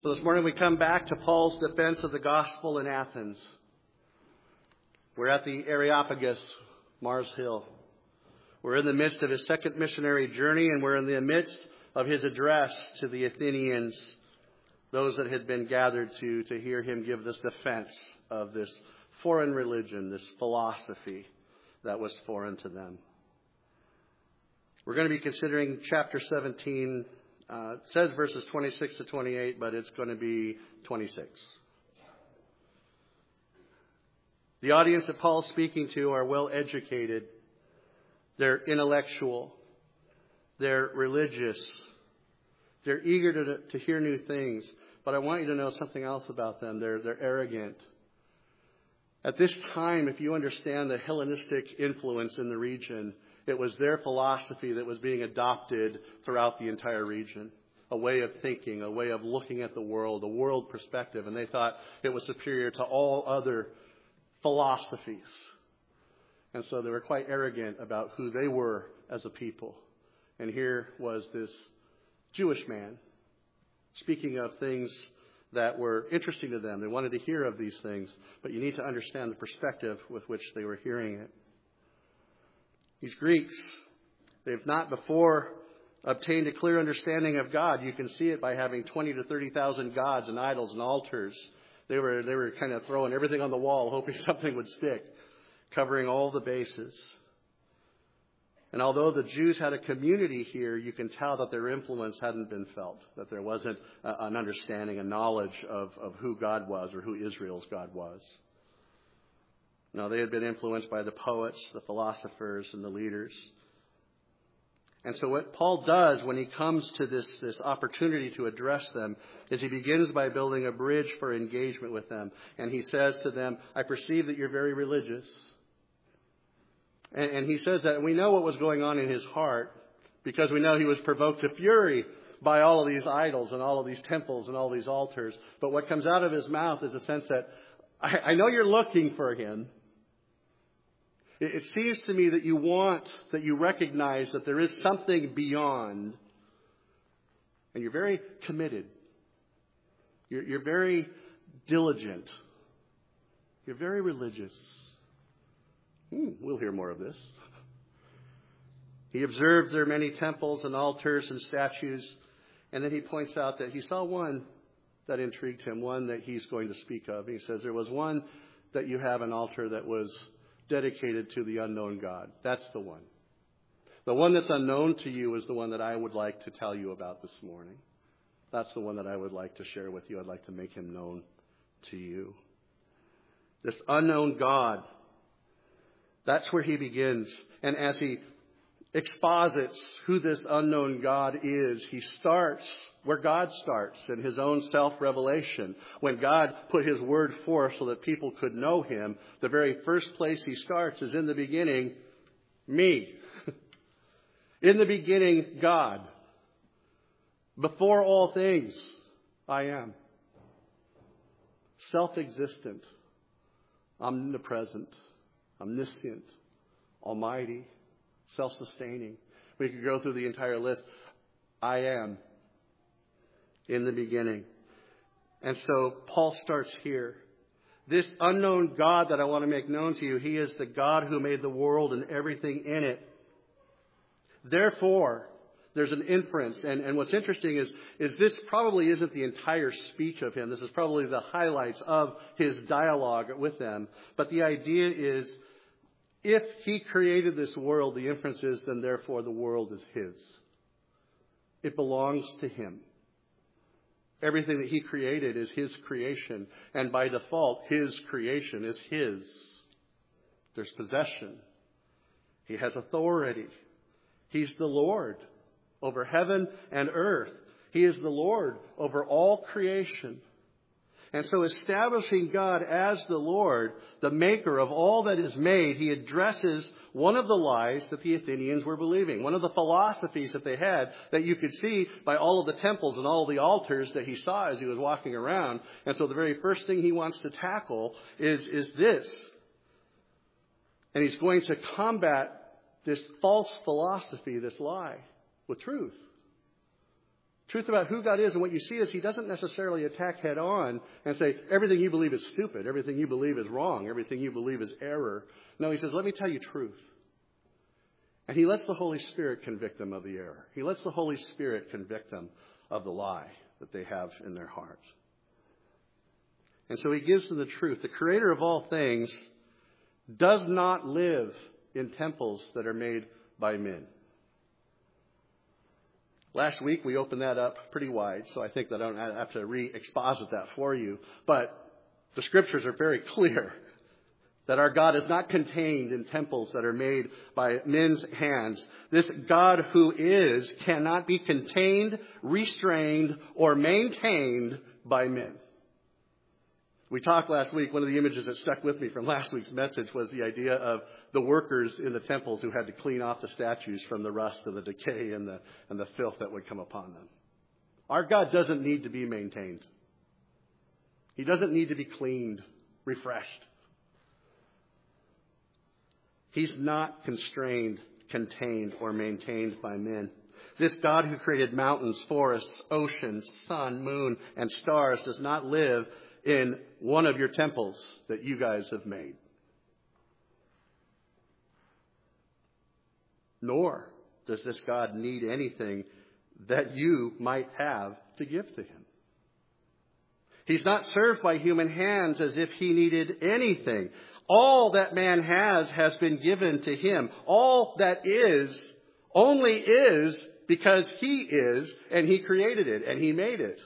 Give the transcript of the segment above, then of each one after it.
So this morning we come back to Paul's defense of the gospel in Athens. We're at the Areopagus, Mars Hill. We're in the midst of his second missionary journey, and we're in the midst of his address to the Athenians, those that had been gathered to hear him give this defense of this foreign religion, this philosophy that was foreign to them. We're going to be considering chapter 17. It says verses 26 to 28, but it's going to be 26. The audience that Paul's speaking to are well educated. They're intellectual. They're religious. They're eager to hear new things. But I want you to know something else about them. They're arrogant. At this time, if you understand the Hellenistic influence in the region, it was their philosophy that was being adopted throughout the entire region. A way of thinking, a way of looking at the world, a world perspective. And they thought it was superior to all other philosophies. And so they were quite arrogant about who they were as a people. And here was this Jewish man speaking of things that were interesting to them. They wanted to hear of these things. But you need to understand the perspective with which they were hearing it. These Greeks, they've not before obtained a clear understanding of God. You can see it by having 20 to 30,000 gods and idols and altars. They were kind of throwing everything on the wall, hoping something would stick, covering all the bases. And although the Jews had a community here, you can tell that their influence hadn't been felt, that there wasn't an understanding, a knowledge of who God was or who Israel's God was. No, they had been influenced by the poets, the philosophers, and the leaders. And so what Paul does when he comes to this opportunity to address them is he begins by building a bridge for engagement with them. And he says to them, I perceive that you're very religious. And he says that, and we know what was going on in his heart because we know he was provoked to fury by all of these idols and all of these temples and all these altars. But what comes out of his mouth is a sense that I know you're looking for him. It seems to me that you recognize that there is something beyond. And you're very committed. You're very diligent. You're very religious. We'll hear more of this. He observed their many temples and altars and statues. And then he points out that he saw one that intrigued him, one that he's going to speak of. He says, there was one that you have an altar that was dedicated to the unknown God. That's the one. The one that's unknown to you is the one that I would like to tell you about this morning. That's the one that I would like to share with you. I'd like to make him known to you. This unknown God, that's where he begins. And as he exposits who this unknown God is, he starts where God starts in his own self-revelation. When God put his word forth so that people could know him, the very first place he starts is in the beginning, me. In the beginning, God. Before all things, I am. Self-existent, omnipresent, omniscient, almighty, self-sustaining. We could go through the entire list. I am in the beginning. And so Paul starts here. This unknown God that I want to make known to you, he is the God who made the world and everything in it. Therefore, there's an inference. And what's interesting is this probably isn't the entire speech of him. This is probably the highlights of his dialogue with them. But the idea is, if he created this world, the inference is, then therefore the world is his. It belongs to him. Everything that he created is his creation. And by default, his creation is his. There's possession. He has authority. He's the Lord over heaven and earth. He is the Lord over all creation. And so establishing God as the Lord, the maker of all that is made, he addresses one of the lies that the Athenians were believing. One of the philosophies that they had that you could see by all of the temples and all of the altars that he saw as he was walking around. And so the very first thing he wants to tackle is this. And he's going to combat this false philosophy, this lie, with truth. Truth about who God is and what you see is he doesn't necessarily attack head on and say, everything you believe is stupid, everything you believe is wrong, everything you believe is error. No, he says, let me tell you truth. And he lets the Holy Spirit convict them of the error. He lets the Holy Spirit convict them of the lie that they have in their hearts. And so he gives them the truth. The Creator of all things does not live in temples that are made by men. Last week we opened that up pretty wide, so I think that I don't have to re-exposit that for you. But the Scriptures are very clear that our God is not contained in temples that are made by men's hands. This God who is cannot be contained, restrained, or maintained by men. We talked last week, one of the images that stuck with me from last week's message was the idea of the workers in the temples who had to clean off the statues from the rust and the decay and the filth that would come upon them. Our God doesn't need to be maintained. He doesn't need to be cleaned, refreshed. He's not constrained, contained, or maintained by men. This God who created mountains, forests, oceans, sun, moon, and stars does not live in one of your temples that you guys have made. Nor does this God need anything that you might have to give to him. He's not served by human hands as if he needed anything. All that man has been given to him. All that is only is because he is, and he created it, and he made it.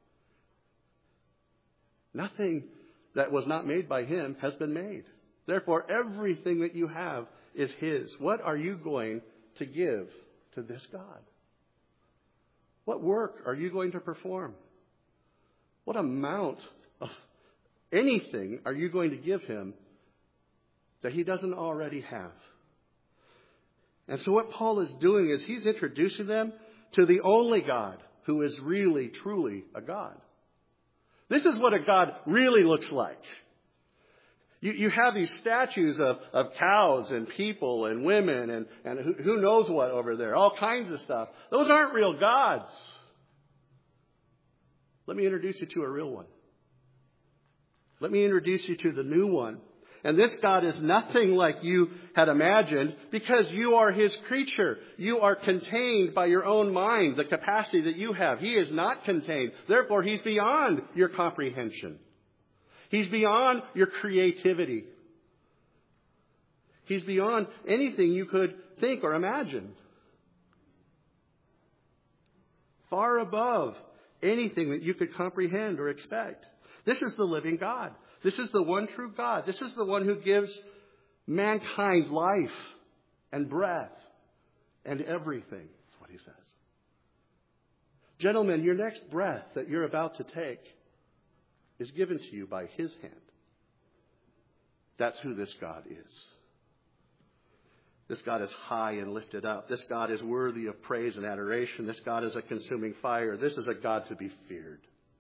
Nothing that was not made by him has been made. Therefore, everything that you have is his. What are you going to give to this God? What work are you going to perform? What amount of anything are you going to give him that he doesn't already have? And so what Paul is doing is he's introducing them to the only God who is really, truly a God. This is what a God really looks like. You have these statues of cows and people and women and who knows what over there, all kinds of stuff. Those aren't real gods. Let me introduce you to a real one. Let me introduce you to the new one. And this God is nothing like you had imagined because you are his creature. You are contained by your own mind, the capacity that you have. He is not contained. Therefore, he's beyond your comprehension. He's beyond your creativity. He's beyond anything you could think or imagine. Far above anything that you could comprehend or expect. This is the living God. This is the one true God. This is the one who gives mankind life and breath and everything. That's what he says. Gentlemen, your next breath that you're about to take is given to you by his hand. That's who this God is. This God is high and lifted up. This God is worthy of praise and adoration. This God is a consuming fire. This is a God to be feared.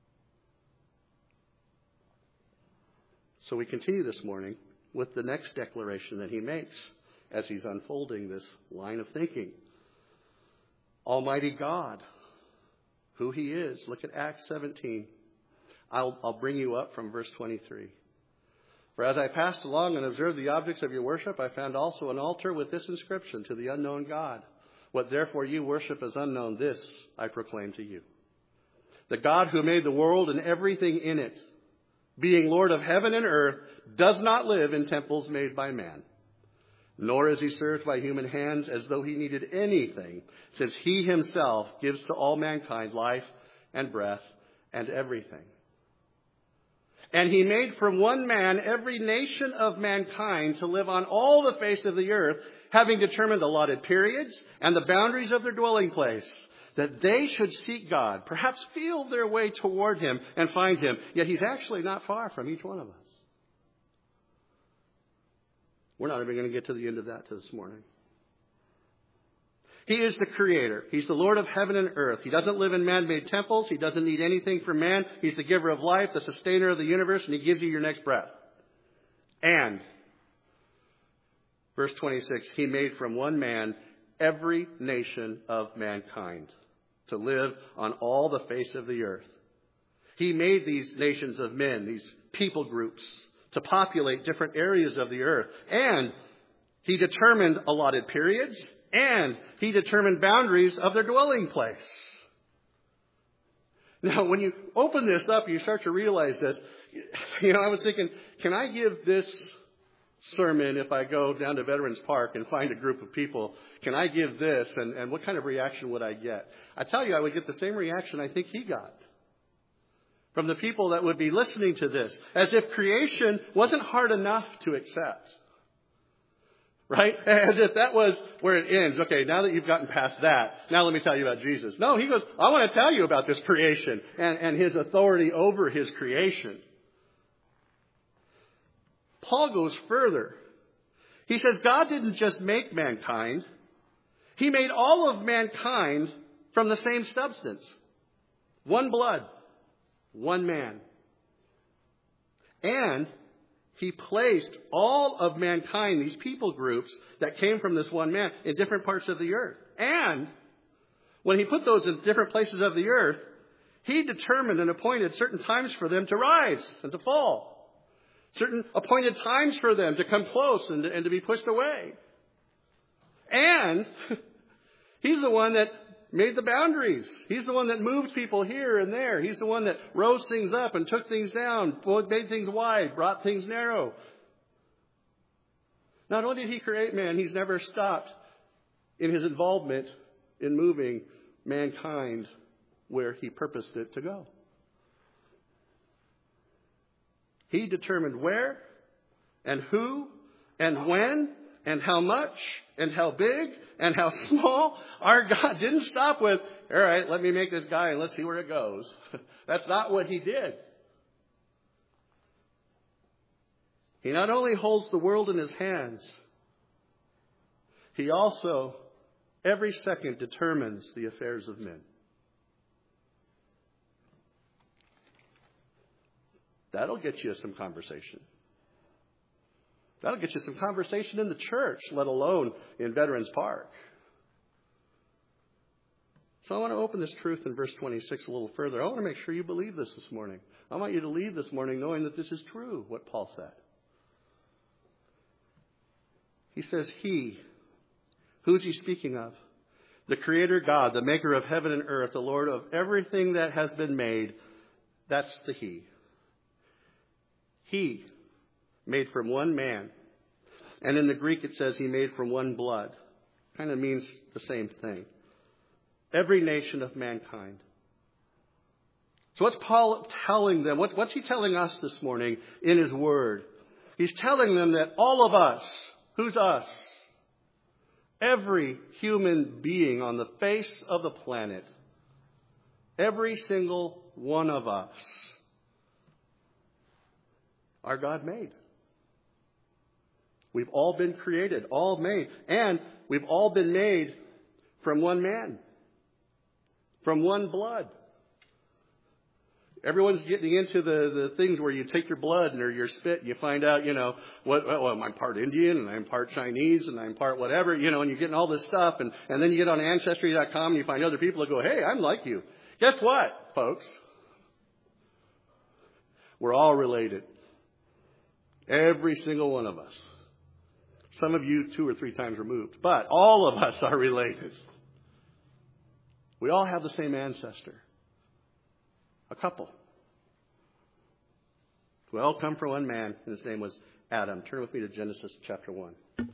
So we continue this morning with the next declaration that he makes as he's unfolding this line of thinking. Almighty God, who he is. Look at Acts 17. I'll bring you up from verse 23. For as I passed along and observed the objects of your worship, I found also an altar with this inscription, to the unknown God. What therefore you worship as unknown, this I proclaim to you. The God who made the world and everything in it, being Lord of heaven and earth, does not live in temples made by man. Nor is he served by human hands as though he needed anything, since he himself gives to all mankind life and breath and everything. And he made from one man every nation of mankind to live on all the face of the earth, having determined allotted periods and the boundaries of their dwelling place, that they should seek God, perhaps feel their way toward him and find him. Yet he's actually not far from each one of us. We're not even going to get to the end of that this morning. He is the creator. He's the Lord of heaven and earth. He doesn't live in man-made temples. He doesn't need anything from man. He's the giver of life, the sustainer of the universe, and he gives you your next breath. And, verse 26, he made from one man every nation of mankind. to live on all the face of the earth. He made these nations of men, these people groups, to populate different areas of the earth. And He determined allotted periods, and He determined boundaries of their dwelling place. Now, when you open this up, you start to realize this. I was thinking, can I give this sermon if I go down to Veterans Park and find a group of people? Can I give this, and what kind of reaction would I get? I tell you, I would get the same reaction I think he got from the people that would be listening to this, as if creation wasn't hard enough to accept. Right? As if that was where it ends. Okay, now that you've gotten past that, now let me tell you about Jesus. No, he goes, I want to tell you about this creation and His authority over His creation. Paul goes further. He says God didn't just make mankind. He made all of mankind from the same substance. One blood. One man. And He placed all of mankind, these people groups that came from this one man, in different parts of the earth. And when He put those in different places of the earth, He determined and appointed certain times for them to rise and to fall. Certain appointed times for them to come close and to be pushed away. And He's the one that made the boundaries. He's the one that moved people here and there. He's the one that rose things up and took things down, made things wide, brought things narrow. Not only did He create man, He's never stopped in His involvement in moving mankind where He purposed it to go. He determined where and who and when and how much and how big and how small. Our God didn't stop with, all right, let me make this guy and let's see where it goes. That's not what He did. He not only holds the world in His hands, He also, every second, determines the affairs of men. That'll get you some conversation. That'll get you some conversation in the church, let alone in Veterans Park. So I want to open this truth in verse 26 a little further. I want to make sure you believe this morning. I want you to leave this morning knowing that this is true, what Paul said. He says, He. Who's He speaking of? The Creator God, the maker of heaven and earth, the Lord of everything that has been made. That's the He. He made from one man. And in the Greek it says He made from one blood. Kind of means the same thing. Every nation of mankind. So what's Paul telling them? What's he telling us this morning in his word? He's telling them that all of us, who's us? Every human being on the face of the planet, every single one of us, our God made. We've all been created, all made. And we've all been made from one man, from one blood. Everyone's getting into the things where you take your blood or your spit and you find out, I'm part Indian and I'm part Chinese and I'm part whatever, and you're getting all this stuff. And then you get on Ancestry.com and you find other people that go, hey, I'm like you. Guess what, folks? We're all related. Every single one of us. Some of you 2 or 3 times removed. But all of us are related. We all have the same ancestor. A couple. We all come from one man, and his name was Adam. Turn with me to Genesis chapter 1.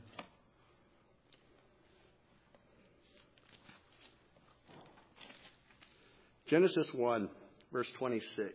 Genesis 1, verse 26.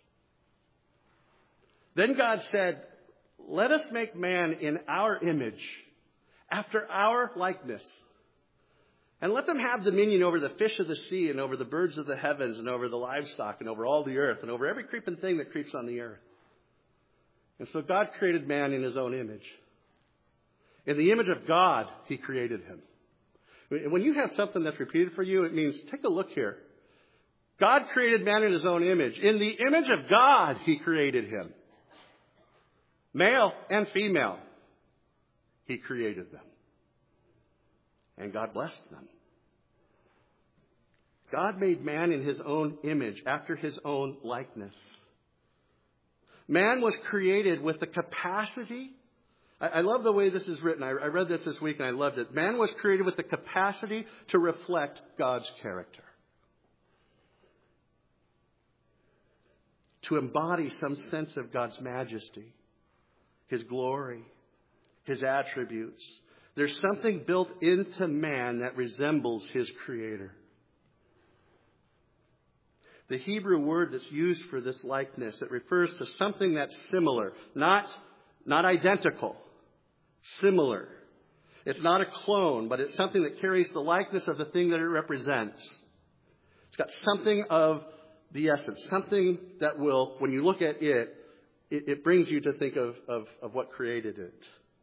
Then God said, let us make man in our image, after our likeness. And let them have dominion over the fish of the sea and over the birds of the heavens and over the livestock and over all the earth and over every creeping thing that creeps on the earth. And so God created man in His own image. In the image of God, He created him. When you have something that's repeated for you, it means, take a look here. God created man in His own image. In the image of God, He created him. Male and female, He created them. And God blessed them. God made man in his own image, after his own likeness. Man was created with the capacity. I love the way this is written. I read this week and I loved it. Man was created with the capacity to reflect God's character. To embody some sense of God's majesty, his glory, his attributes. There's something built into man that resembles his Creator. The Hebrew word that's used for this likeness, it refers to something that's similar, not identical, similar. It's not a clone, but it's something that carries the likeness of the thing that it represents. It's got something of the essence, something that will, when you look at it brings you to think of what created it.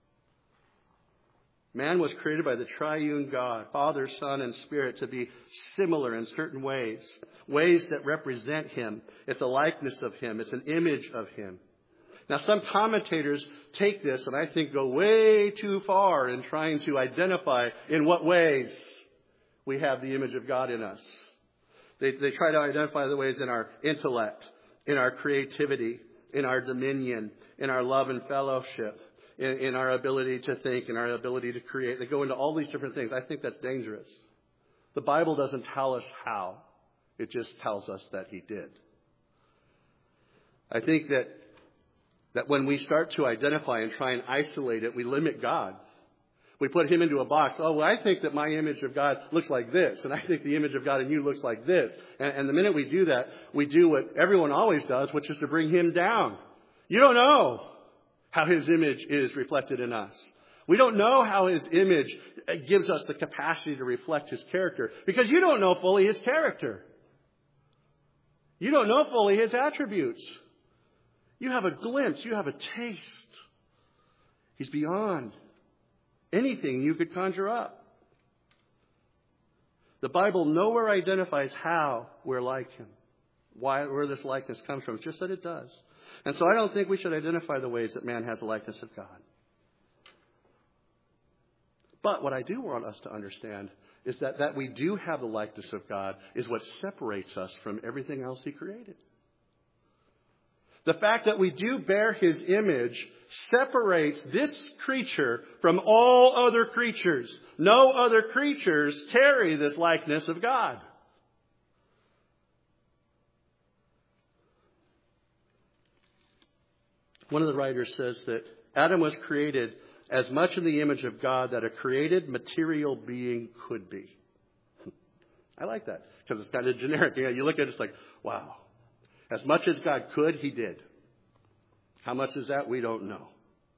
Man was created by the triune God, Father, Son, and Spirit, to be similar in certain ways, ways that represent him. It's a likeness of him. It's an image of him. Now, some commentators take this and I think go way too far in trying to identify in what ways we have the image of God in us. They try to identify the ways in our intellect, in our creativity, in our dominion, in our love and fellowship, in our ability to think, in our ability to create. They go into all these different things. I think that's dangerous. The Bible doesn't tell us how. It just tells us that he did. I think that when we start to identify and try and isolate it, we limit God. We put him into a box. Oh, well, I think that my image of God looks like this, and I think the image of God in you looks like this. And the minute we do that, we do what everyone always does, which is to bring him down. You don't know how his image is reflected in us. We don't know how his image gives us the capacity to reflect his character, because you don't know fully his character. You don't know fully his attributes. You have a glimpse. You have a taste. He's beyond anything you could conjure up. The Bible nowhere identifies how we're like him, where this likeness comes from. It's just that it does. And so I don't think we should identify the ways that man has a likeness of God. But what I do want us to understand is that we do have the likeness of God is what separates us from everything else he created. The fact that we do bear his image separates this creature from all other creatures. No other creatures carry this likeness of God. One of the writers says that Adam was created as much in the image of God that a created material being could be. I like that because it's kind of generic. You look at it, it's like, wow. As much as God could, he did. How much is that? We don't know.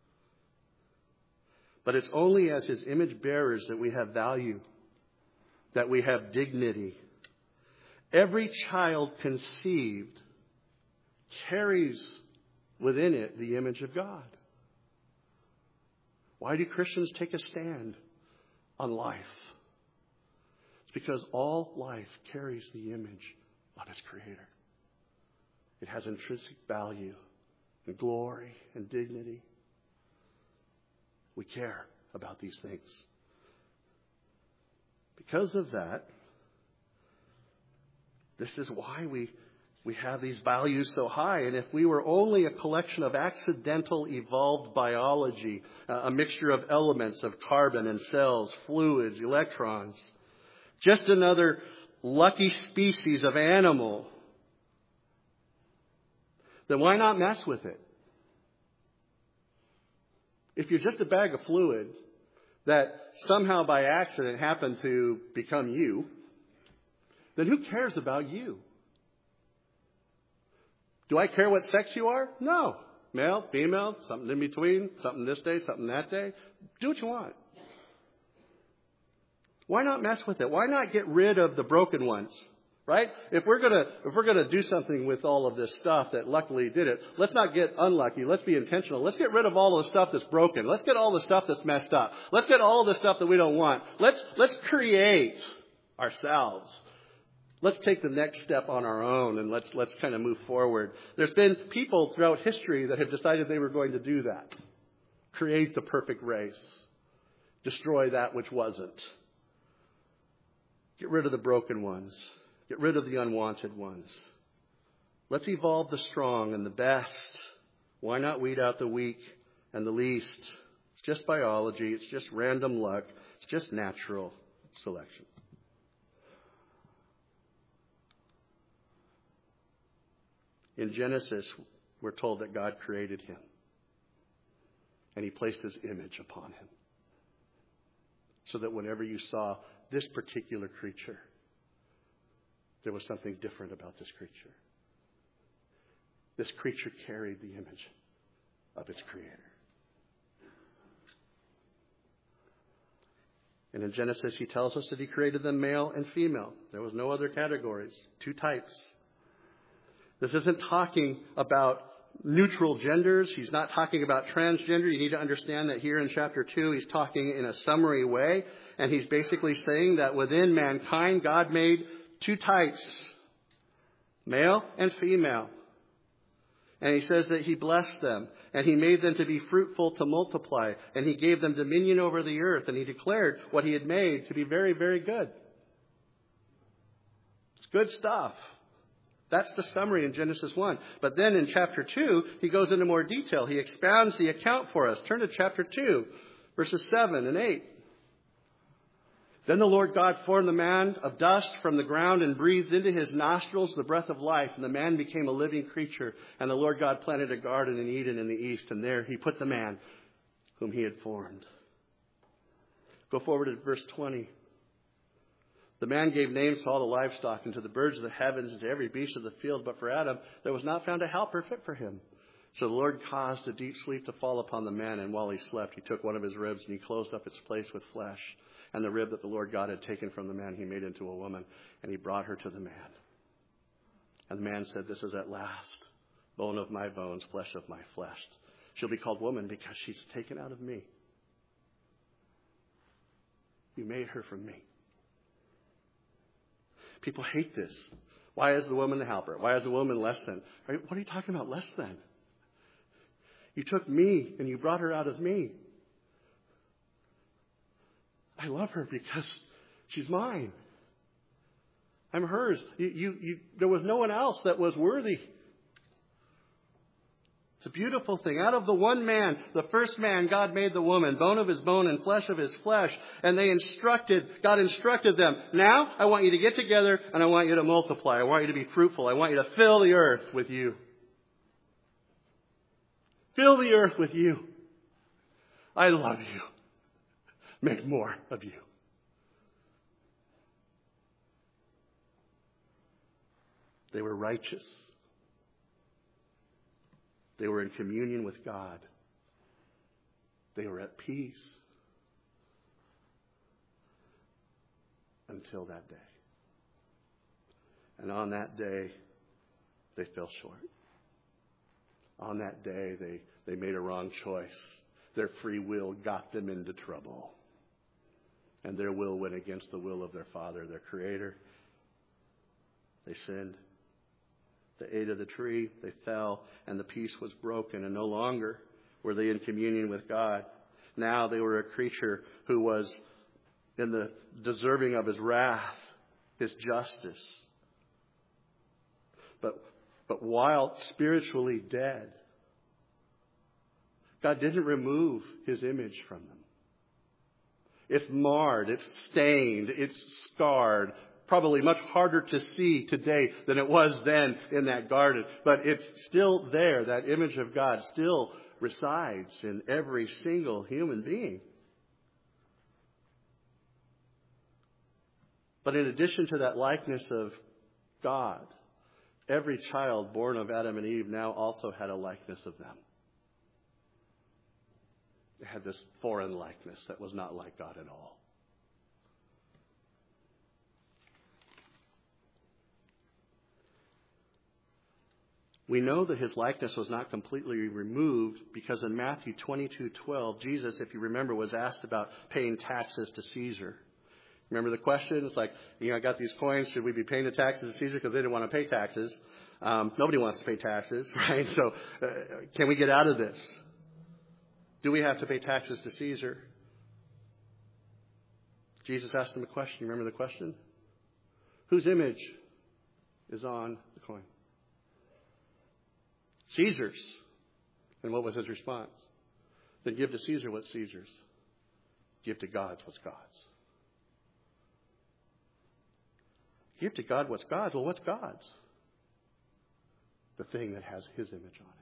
But it's only as his image bearers that we have value, that we have dignity. Every child conceived carries within it the image of God. Why do Christians take a stand on life? It's because all life carries the image of its Creator. It has intrinsic value and glory and dignity. We care about these things. Because of that, this is why we have these values so high. And if we were only a collection of accidental evolved biology, a mixture of elements of carbon and cells, fluids, electrons, just another lucky species of animal, then why not mess with it? If you're just a bag of fluid that somehow by accident happened to become you, then who cares about you? Do I care what sex you are? No. Male, female, something in between, something this day, something that day. Do what you want. Why not mess with it? Why not get rid of the broken ones? Right? If we're gonna do something with all of this stuff that luckily did it, let's not get unlucky. Let's be intentional. Let's get rid of all of the stuff that's broken. Let's get all the stuff that's messed up. Let's get all the stuff that we don't want. Let's create ourselves. Let's take the next step on our own and let's kind of move forward. There's been people throughout history that have decided they were going to do that. Create the perfect race. Destroy that which wasn't. Get rid of the broken ones. Get rid of the unwanted ones. Let's evolve the strong and the best. Why not weed out the weak and the least? It's just biology. It's just random luck. It's just natural selection. In Genesis, we're told that God created him. And he placed his image upon him. So that whenever you saw this particular creature, there was something different about this creature. This creature carried the image of its creator. And in Genesis, he tells us that he created them male and female. There was no other categories. 2 types. This isn't talking about neutral genders. He's not talking about transgender. You need to understand that here in chapter 2, he's talking in a summary way. And he's basically saying that within mankind, God made 2 types, male and female. And he says that he blessed them, and he made them to be fruitful, to multiply, and he gave them dominion over the earth, and he declared what he had made to be very, very good. It's good stuff. That's the summary in Genesis 1. But then in chapter 2, he goes into more detail. He expounds the account for us. Turn to chapter 2, verses 7 and 8. Then the Lord God formed the man of dust from the ground and breathed into his nostrils the breath of life. And the man became a living creature. And the Lord God planted a garden in Eden in the east. And there he put the man whom he had formed. Go forward to verse 20. The man gave names to all the livestock and to the birds of the heavens and to every beast of the field. But for Adam, there was not found a helper fit for him. So the Lord caused a deep sleep to fall upon the man. And while he slept, he took one of his ribs and he closed up its place with flesh. And the rib that the Lord God had taken from the man, he made into a woman, and he brought her to the man. And the man said, this is at last bone of my bones, flesh of my flesh. She'll be called woman because she's taken out of me. You made her from me. People hate this. Why is the woman the helper? Why is the woman less than? What are you talking about, less than? You took me and you brought her out of me. I love her because she's mine. I'm hers. There was no one else that was worthy. It's a beautiful thing. Out of the one man, the first man, God made the woman, bone of his bone and flesh of his flesh. And God instructed them. Now, I want you to get together and I want you to multiply. I want you to be fruitful. I want you to fill the earth with you. Fill the earth with you. I love you. Make more of you. They were righteous. They were in communion with God. They were at peace until that day. And on that day, they fell short. On that day, they made a wrong choice. Their free will got them into trouble. And their will went against the will of their Father, their Creator. They sinned. They ate of the tree, they fell, and the peace was broken. And no longer were they in communion with God. Now they were a creature who was in the deserving of his wrath, his justice. But while spiritually dead, God didn't remove his image from them. It's marred, it's stained, it's scarred. Probably much harder to see today than it was then in that garden. But it's still there. That image of God still resides in every single human being. But in addition to that likeness of God, every child born of Adam and Eve now also had a likeness of them. They had this foreign likeness that was not like God at all. We know that his likeness was not completely removed because in Matthew 22:12, Jesus, if you remember, was asked about paying taxes to Caesar. Remember the question? It's like, I got these coins. Should we be paying the taxes to Caesar? Because they didn't want to pay taxes. Nobody wants to pay taxes, right? So can we get out of this? Do we have to pay taxes to Caesar? Jesus asked him a question. You remember the question? Whose image is on the coin. Caesar's. And what was his response? Then give to Caesar what's Caesar's. Give to God what's God's. Give to God what's God's. Well, what's God's? The thing that has His image on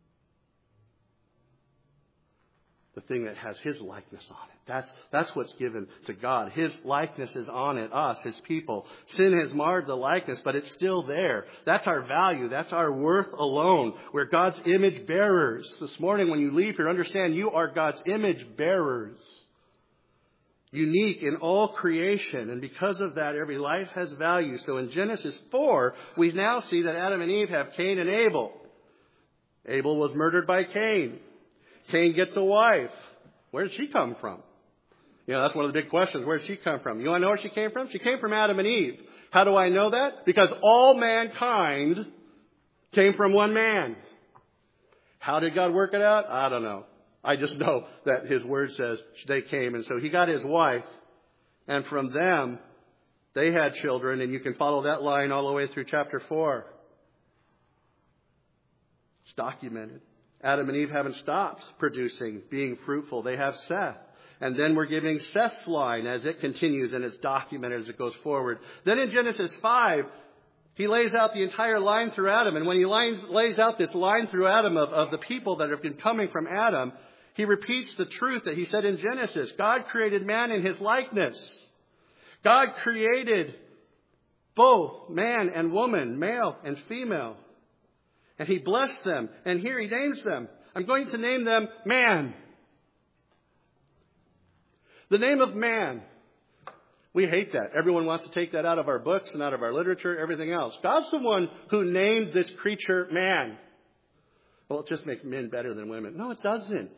it. The thing that has His likeness on it. That's what's given to God. His likeness is on it, us, His people. Sin has marred the likeness, but it's still there. That's our value. That's our worth alone. We're God's image bearers. This morning when you leave here, understand you are God's image bearers. Unique in all creation. And because of that, every life has value. So in Genesis 4, we now see that Adam and Eve have Cain and Abel. Abel was murdered by Cain. Cain gets a wife. Where did she come from? You know, that's one of the big questions. Where did she come from? You want to know where she came from? She came from Adam and Eve. How do I know that? Because all mankind came from one man. How did God work it out? I don't know. I just know that His Word says they came. And so He got His wife. And from them, they had children. And you can follow that line all the way through chapter 4. It's documented. Adam and Eve haven't stopped producing, being fruitful. They have Seth. And then we're giving Seth's line as it continues and it's documented as it goes forward. Then in Genesis 5, He lays out the entire line through Adam. And when He lays out this line through Adam of the people that have been coming from Adam, He repeats the truth that He said in Genesis. God created man in His likeness. God created both man and woman, male and female. And He blessed them. And here He names them. I'm going to name them man. The name of man. We hate that. Everyone wants to take that out of our books and out of our literature, everything else. God's the one who named this creature man. Well, it just makes men better than women. No, it doesn't.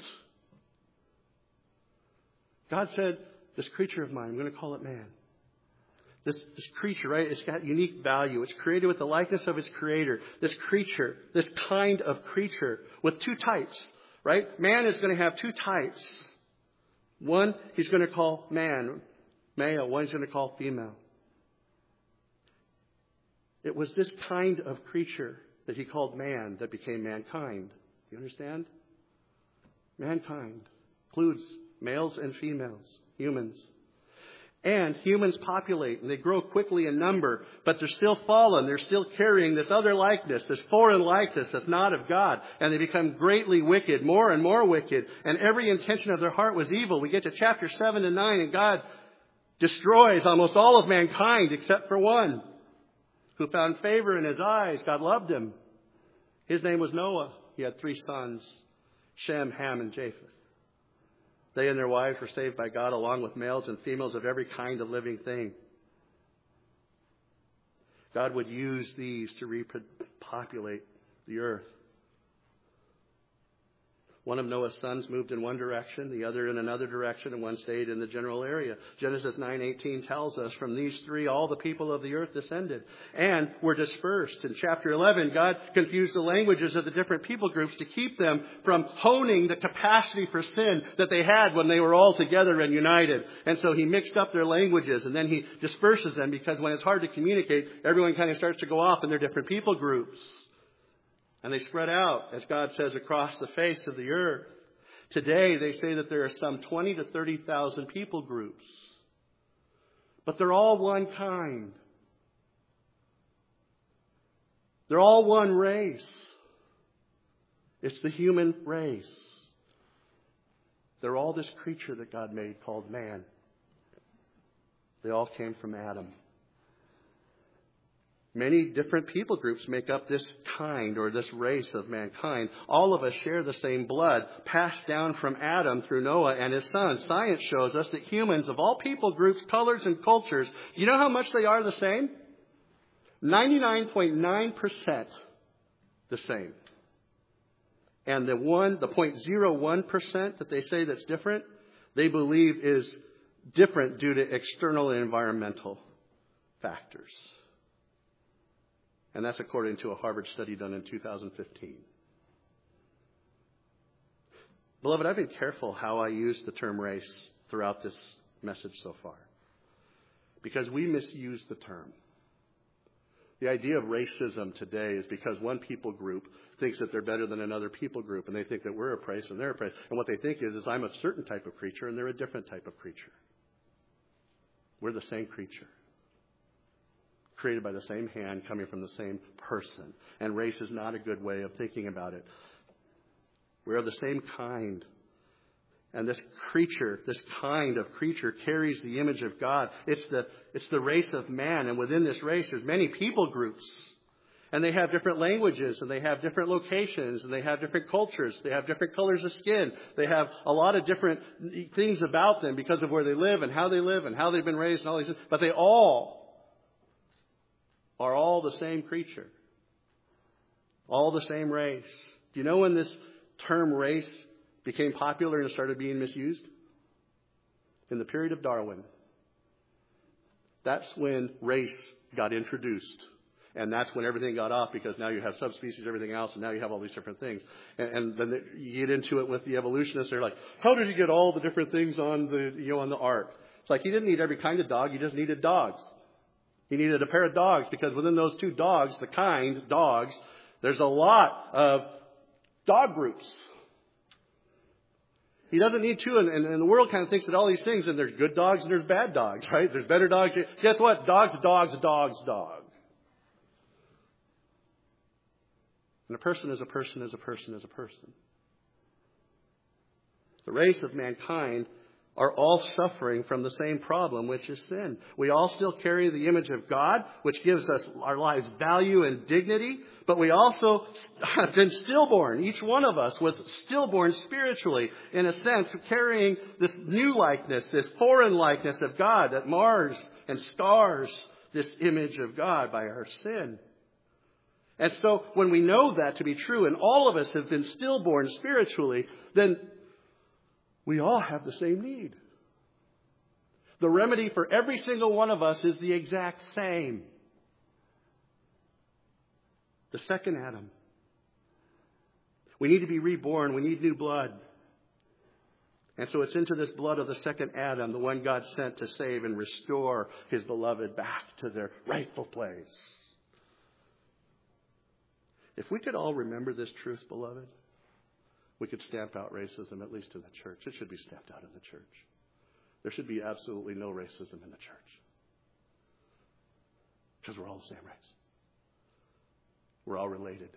God said, this creature of mine, I'm going to call it man. This creature, right, it's got unique value. It's created with the likeness of its creator. This creature, this kind of creature with two types, right? Man is going to have two types. One, He's going to call man, male. One He's going to call female. It was this kind of creature that He called man that became mankind. You understand? Mankind includes males and females, humans. And humans populate and they grow quickly in number, but they're still fallen. They're still carrying this other likeness, this foreign likeness that's not of God. And they become greatly wicked, more and more wicked. And every intention of their heart was evil. We get to chapter 7 and 9 and God destroys almost all of mankind except for one who found favor in His eyes. God loved him. His name was Noah. He had 3 sons, Shem, Ham, and Japheth. They and their wives were saved by God along with males and females of every kind of living thing. God would use these to repopulate the earth. One of Noah's sons moved in one direction, the other in another direction, and one stayed in the general area. Genesis 9:18 tells us from these 3, all the people of the earth descended and were dispersed. In chapter 11, God confused the languages of the different people groups to keep them from honing the capacity for sin that they had when they were all together and united. And so He mixed up their languages and then He disperses them because when it's hard to communicate, everyone kind of starts to go off in their different people groups. And they spread out, as God says, across the face of the earth. Today, they say that there are some 20 to 30,000 people groups. But they're all one kind. They're all one race. It's the human race. They're all this creature that God made called man. They all came from Adam. Many different people groups make up this kind or this race of mankind. All of us share the same blood passed down from Adam through Noah and his sons. Science shows us that humans of all people groups, colors, and cultures, you know how much they are the same? 99.9% the same. And the 0.01% that they say that's different, they believe is different due to external and environmental factors. And that's according to a Harvard study done in 2015. Beloved, I've been careful how I use the term race throughout this message so far. Because we misuse the term. The idea of racism today is because one people group thinks that they're better than another people group, and they think that we're a race and they're a race. And what they think is I'm a certain type of creature and they're a different type of creature. We're the same creature, created by the same hand, coming from the same person. And race is not a good way of thinking about it. We are the same kind. And this creature, this kind of creature, carries the image of God. It's the race of man. And within this race, there's many people groups. And they have different languages, and they have different locations, and they have different cultures. They have different colors of skin. They have a lot of different things about them because of where they live and how they've been raised and all these things. But they all are all the same creature. All the same race. Do you know when this term race became popular and started being misused? In the period of Darwin. That's when race got introduced. And that's when everything got off, because now you have subspecies, everything else, and now you have all these different things. And then you get into it with the evolutionists. They're like, how did he get all the different things on the ark? It's like he didn't need every kind of dog. He just needed dogs. He needed a pair of dogs, because within those two dogs, the kind dogs, there's a lot of dog groups. He doesn't need two, and the world kind of thinks that all these things, and there's good dogs and there's bad dogs, right? There's better dogs. Guess what? Dogs. And a person is a person is a person is a person. The race of mankind are all suffering from the same problem, which is sin. We all still carry the image of God, which gives us our lives value and dignity. But we also have been stillborn. Each one of us was stillborn spiritually, in a sense, carrying this new likeness, this foreign likeness of God that mars and scars this image of God by our sin. And so when we know that to be true, and all of us have been stillborn spiritually, then we all have the same need. The remedy for every single one of us is the exact same. The second Adam. We need to be reborn. We need new blood. And so it's into this blood of the second Adam, the one God sent to save and restore his beloved back to their rightful place. If we could all remember this truth, beloved, we could stamp out racism, at least in the church. It should be stamped out in the church. There should be absolutely no racism in the church. Because we're all the same race. We're all related.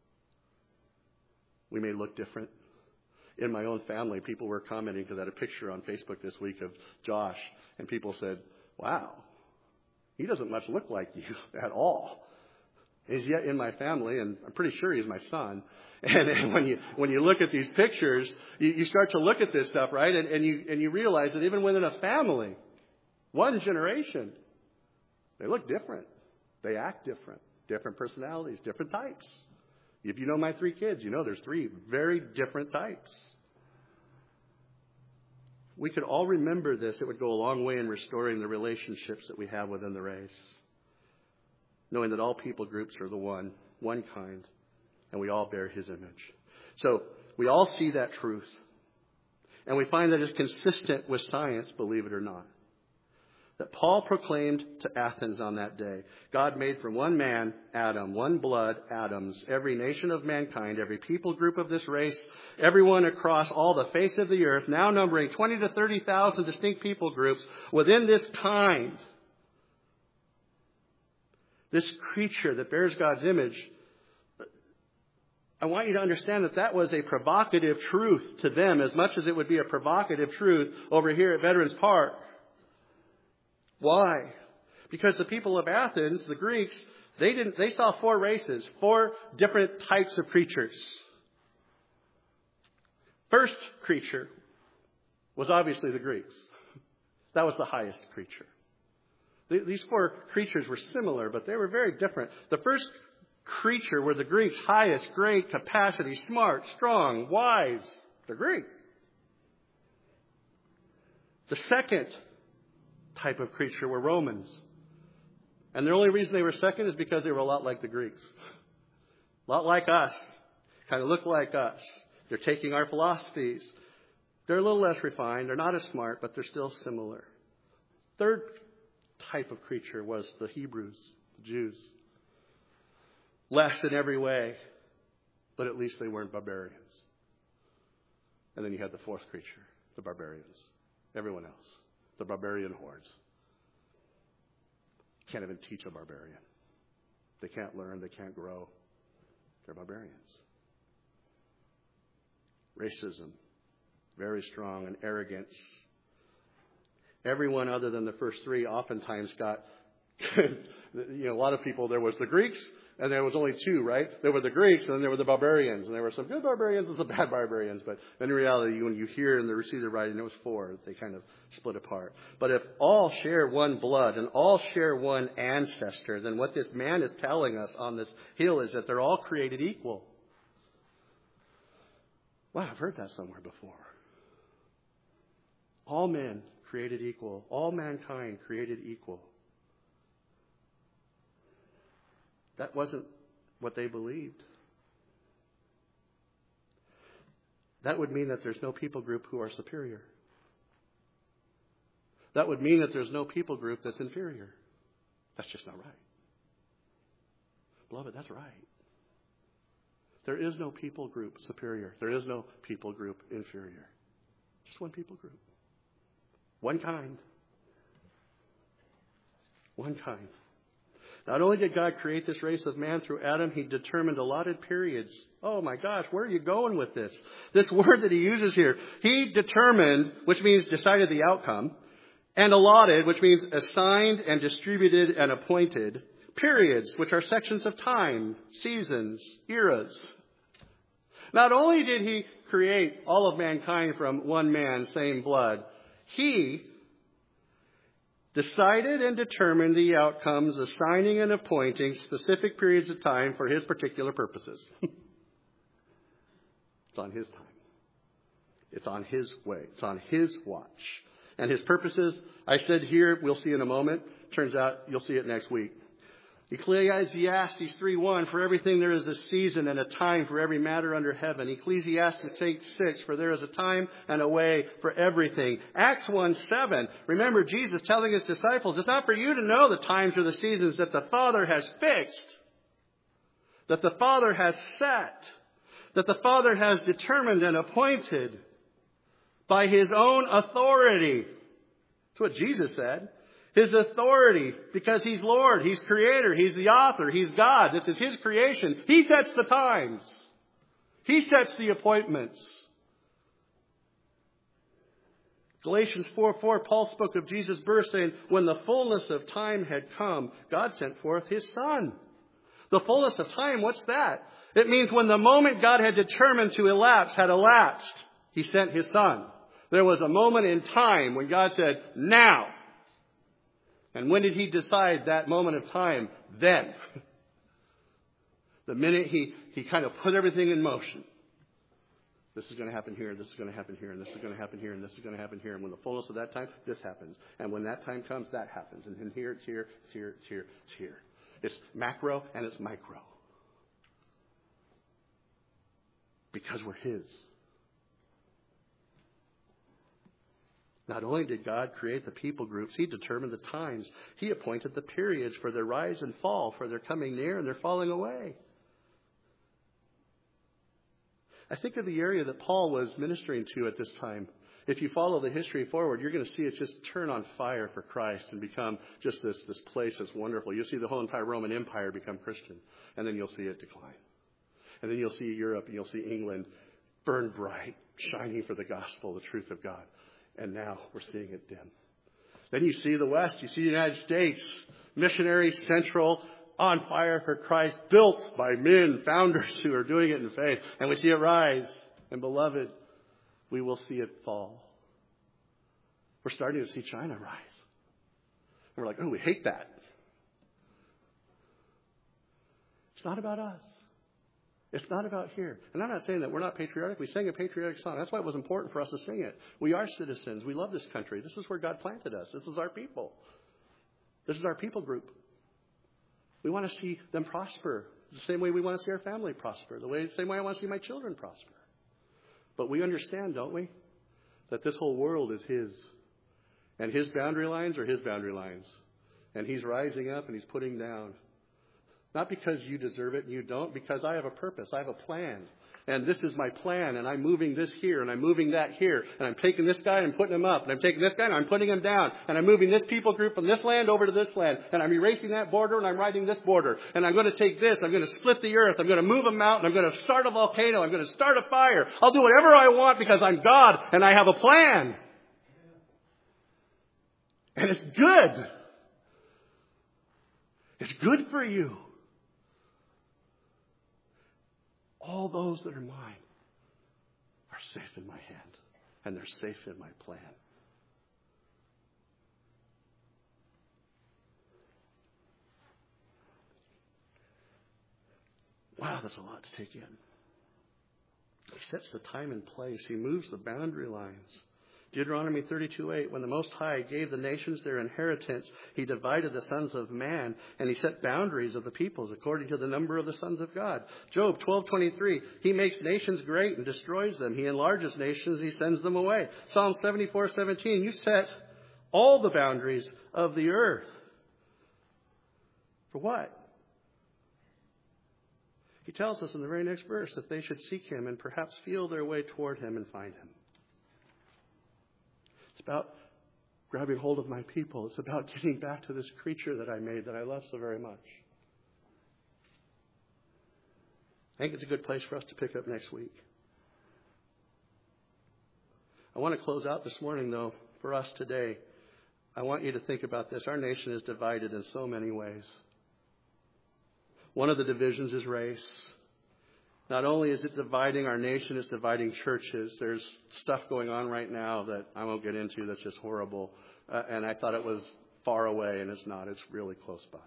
We may look different. In my own family, people were commenting, because I had a picture on Facebook this week of Josh, and people said, wow, he doesn't much look like you at all. He's yet in my family, and I'm pretty sure he's my son. And when you look at these pictures, you start to look at this stuff, right? And you realize that even within a family, one generation, they look different. They act different. Different personalities, different types. If you know my 3 kids, you know there's 3 very different types. We could all remember this. It would go a long way in restoring the relationships that we have within the race. Knowing that all people groups are the one kind, and we all bear his image. So we all see that truth. And we find that it's consistent with science, believe it or not. That Paul proclaimed to Athens on that day. God made from one man, Adam, one blood, Adams, every nation of mankind, every people group of this race, everyone across all the face of the earth, now numbering 20 to 30,000 distinct people groups within this kind. This creature that bears God's image, I want you to understand that that was a provocative truth to them as much as it would be a provocative truth over here at Veterans Park. Why? Because the people of Athens, the Greeks, they saw 4 races, 4 different types of creatures. First creature was obviously the Greeks. That was the highest creature. These 4 creatures were similar, but they were very different. The first creature were the Greeks, highest, great, capacity, smart, strong, wise. The Greek. The second type of creature were Romans. And the only reason they were second is because they were a lot like the Greeks. A lot like us. Kind of look like us. They're taking our philosophies. They're a little less refined. They're not as smart, but they're still similar. Third type of creature was the Hebrews, the Jews. less in every way, but at least they weren't barbarians. And then you had the fourth creature, the barbarians. Everyone else, the barbarian hordes. Can't even teach a barbarian. They can't learn, they can't grow. They're barbarians. Racism, very strong, and arrogance. Everyone other than the first three oftentimes got, a lot of people, there was the Greeks, and there was only two, right? There were the Greeks, and then there were the barbarians. And there were some good barbarians and some bad barbarians. But in reality, when you hear and receive the writing, it was four. They kind of split apart. But if all share one blood and all share one ancestor, then what this man is telling us on this hill is that they're all created equal. Wow, I've heard that somewhere before. All men created equal. All mankind created equal. That wasn't what they believed. That would mean that there's no people group who are superior. That would mean that there's no people group that's inferior. That's just not right. Beloved, that's right. There is no people group superior. There is no people group inferior. Just one people group. One kind. One kind. Not only did God create this race of man through Adam, he determined allotted periods. Oh my gosh, where are you going with this? This word that he uses here. He determined, which means decided the outcome, and allotted, which means assigned and distributed and appointed, periods, which are sections of time, seasons, eras. Not only did he create all of mankind from one man, same blood, he decided and determined the outcomes, assigning and appointing specific periods of time for his particular purposes. It's on his time. It's on his way. It's on his watch. And his purposes, I said here, we'll see in a moment. Turns out you'll see it next week. Ecclesiastes 3:1, for everything there is a season and a time for every matter under heaven. Ecclesiastes 8:6, for there is a time and a way for everything. Acts 1:7, remember Jesus telling his disciples, it's not for you to know the times or the seasons that the Father has fixed, that the Father has set, that the Father has determined and appointed by his own authority. That's what Jesus said. His authority, because he's Lord, he's creator, he's the author, he's God. This is his creation. He sets the times. He sets the appointments. Galatians 4:4, Paul spoke of Jesus' birth, saying, when the fullness of time had come, God sent forth his Son. The fullness of time, what's that? It means when the moment God had determined to elapse had elapsed, he sent his Son. There was a moment in time when God said, now. And when did he decide that moment of time? Then. The minute he kind of put everything in motion. This is going to happen here, this is going to happen here, and this is going to happen here, and this is going to happen here. And when the fullness of that time, this happens. And when that time comes, that happens. And then here, it's here, it's here, it's here, it's here. It's macro and it's micro. Because we're his. Not only did God create the people groups, he determined the times. He appointed the periods for their rise and fall, for their coming near and their falling away. I think of the area that Paul was ministering to at this time. If you follow the history forward, you're going to see it just turn on fire for Christ and become just this place that's wonderful. You'll see the whole entire Roman Empire become Christian, and then you'll see it decline. And then you'll see Europe and you'll see England burn bright, shining for the gospel, the truth of God. And now we're seeing it dim. Then you see the West. You see the United States, missionary, central, on fire for Christ, built by men, founders who are doing it in faith. And we see it rise. And beloved, we will see it fall. We're starting to see China rise. And we're like, oh, we hate that. It's not about us. It's not about here. And I'm not saying that we're not patriotic. We sang a patriotic song. That's why it was important for us to sing it. We are citizens. We love this country. This is where God planted us. This is our people. This is our people group. We want to see them prosper the same way we want to see our family prosper, the same way I want to see my children prosper. But we understand, don't we, that this whole world is his. And his boundary lines are his boundary lines. And he's rising up and he's putting down. Not because you deserve it and you don't, because I have a purpose. I have a plan. And this is my plan, and I'm moving this here, and I'm moving that here, and I'm taking this guy and putting him up, and I'm taking this guy and I'm putting him down, and I'm moving this people group from this land over to this land, and I'm erasing that border, and I'm writing this border, and I'm going to take this, I'm going to split the earth, I'm going to move a mountain, I'm going to start a volcano, I'm going to start a fire. I'll do whatever I want because I'm God, and I have a plan. And it's good. It's good for you. All those that are mine are safe in my hand, and they're safe in my plan. Wow, that's a lot to take in. He sets the time and place. He moves the boundary lines. Deuteronomy 32:8, when the Most High gave the nations their inheritance, He divided the sons of man, and He set boundaries of the peoples according to the number of the sons of God. Job 12:23, He makes nations great and destroys them. He enlarges nations, He sends them away. Psalm 74:17, you set all the boundaries of the earth. For what? He tells us in the very next verse that they should seek Him and perhaps feel their way toward Him and find Him. It's about grabbing hold of my people. It's about getting back to this creature that I made that I love so very much. I think it's a good place for us to pick up next week. I want to close out this morning, though, for us today. I want you to think about this. Our nation is divided in so many ways. One of the divisions is race. Not only is it dividing our nation, it's dividing churches. There's stuff going on right now that I won't get into that's just horrible. And I thought it was far away, and it's not. It's really close by.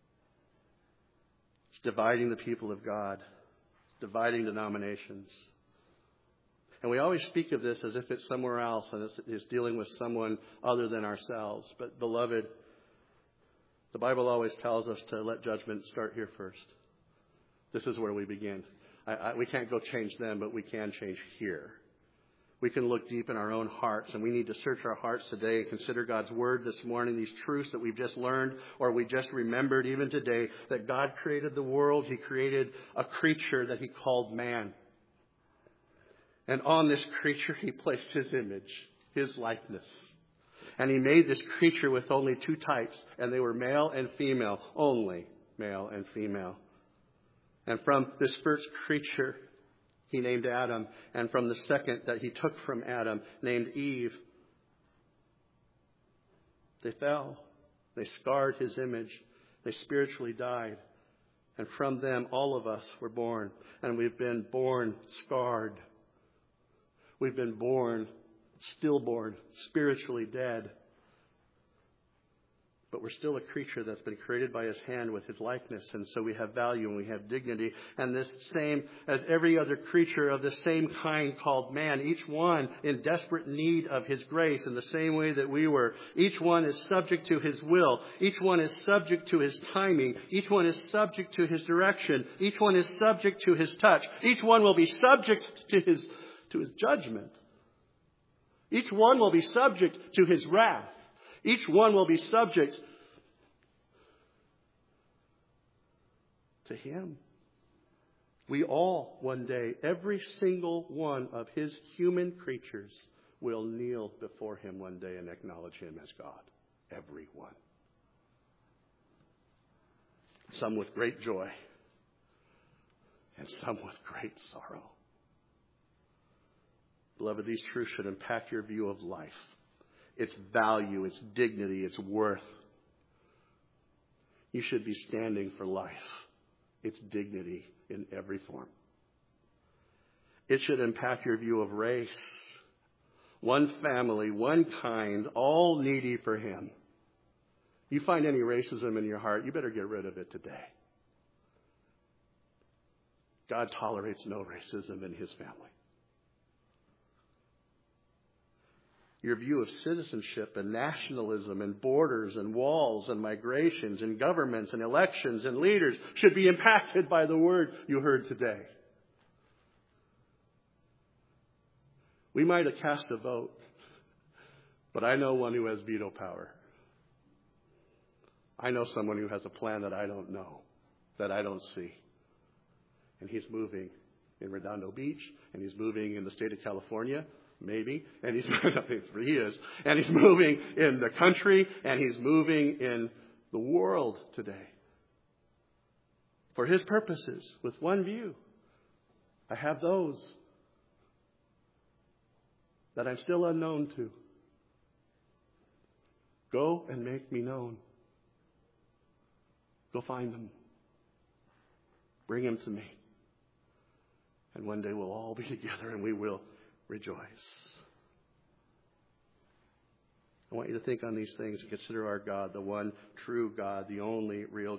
It's dividing the people of God. It's dividing denominations. And we always speak of this as if it's somewhere else and it's dealing with someone other than ourselves. But, beloved, the Bible always tells us to let judgment start here first. This is where we begin. We can't go change them, but we can change here. We can look deep in our own hearts, and we need to search our hearts today and consider God's Word this morning, these truths that we've just learned or we just remembered even today, that God created the world. He created a creature that He called man. And on this creature, He placed His image, His likeness. And He made this creature with only two types, and they were male and female, only male and female. And from this first creature, He named Adam. And from the second that He took from Adam, named Eve. They fell. They scarred His image. They spiritually died. And from them, all of us were born. And we've been born scarred. We've been born, stillborn, spiritually dead. But we're still a creature that's been created by His hand with His likeness. And so we have value and we have dignity. And this same as every other creature of the same kind called man, each one in desperate need of His grace in the same way that we were. Each one is subject to His will. Each one is subject to His timing. Each one is subject to His direction. Each one is subject to His touch. Each one will be subject to His judgment. Each one will be subject to His wrath. Each one will be subject to Him. We all, one day, every single one of His human creatures will kneel before Him one day and acknowledge Him as God. Every one. Some with great joy and some with great sorrow. Beloved, these truths should impact your view of life. Its value, its dignity, its worth. You should be standing for life, its dignity in every form. It should impact your view of race. One family, one kind, all needy for Him. You find any racism in your heart, you better get rid of it today. God tolerates no racism in His family. Your view of citizenship and nationalism and borders and walls and migrations and governments and elections and leaders should be impacted by the word you heard today. We might have cast a vote, but I know one who has veto power. I know someone who has a plan that I don't know. that I don't see. And He's moving in Redondo Beach, and He's moving in the state of California, maybe, and He is, and He's moving in the country, and He's moving in the world today. For His purposes, with one view. I have those that I'm still unknown to. Go and make me known. Go find them. Bring them to me. And one day we'll all be together and we will rejoice. I want you to think on these things and consider our God, the one true God, the only real